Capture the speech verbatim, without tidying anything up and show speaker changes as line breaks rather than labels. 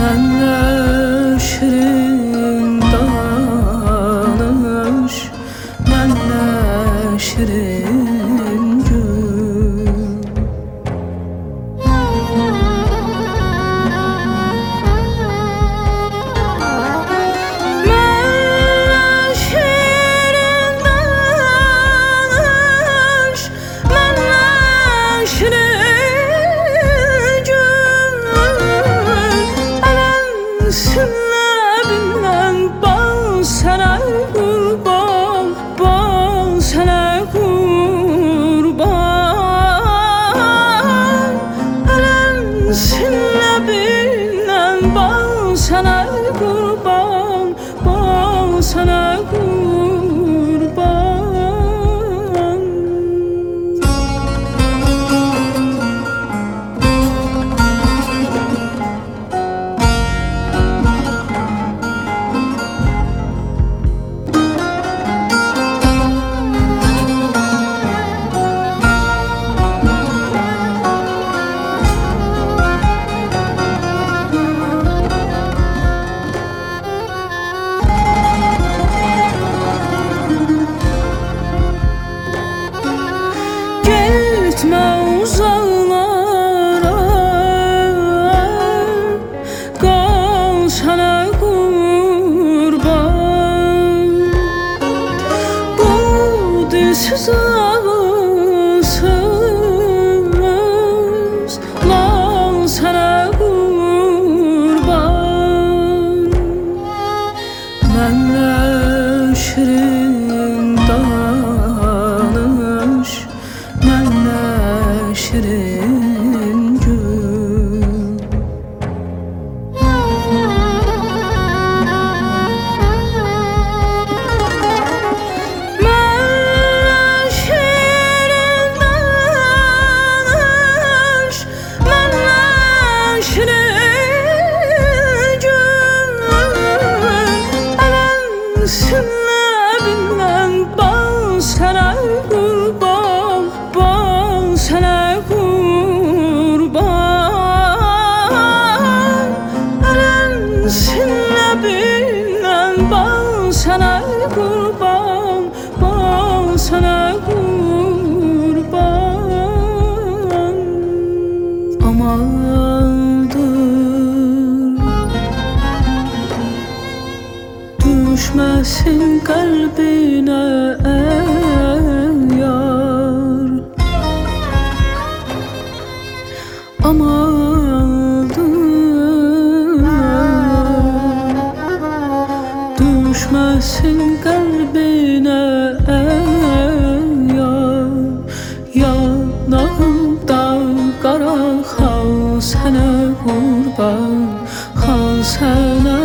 Mənlə şirin danış, mənlə şirin gül. Mənlə şirin danış, mənlə şirin gül. Sinləbindən bal sənə qurban, bal sənə qurban. Ələn sinləbindən bal sənə qurban, bal sənə qurban. Gitmə uzaqlara, qal sənə qurban. Bu dilsiz ağılsız lal sənə qurban. Mənlə şirin danış, mənlə şirin gül. Mənlə şirin danış, mənlə şirin gül. Ələn sinləbindən bal sənə qurban, bal sənə qurban. Ələn sinləbindən bal sənə qurban, bal sənə qurban. Amandır düşməsin qəlbinə ən yar. Amandır düşməsin qəlbinə ən yar. Yanağımda qara xal sənə qurban, xal sənə